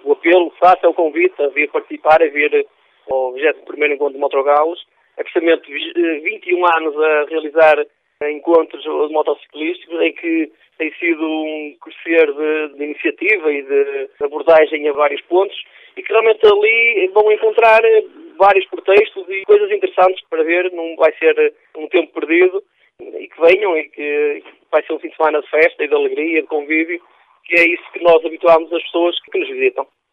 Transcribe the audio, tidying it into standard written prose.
o apelo, faça o convite a vir participar, a vir ao 21º Encontro de Motogalos. É precisamente 21 anos a realizar encontros de motociclísticos, em que tem sido um crescer de iniciativa e de abordagem a vários pontos, e que realmente ali vão encontrar vários pretextos e coisas interessantes para ver. Não vai ser um tempo perdido, e que venham, e que vai ser um fim de semana de festa e de alegria, de convívio, que é isso que nós habituamos as pessoas que nos visitam.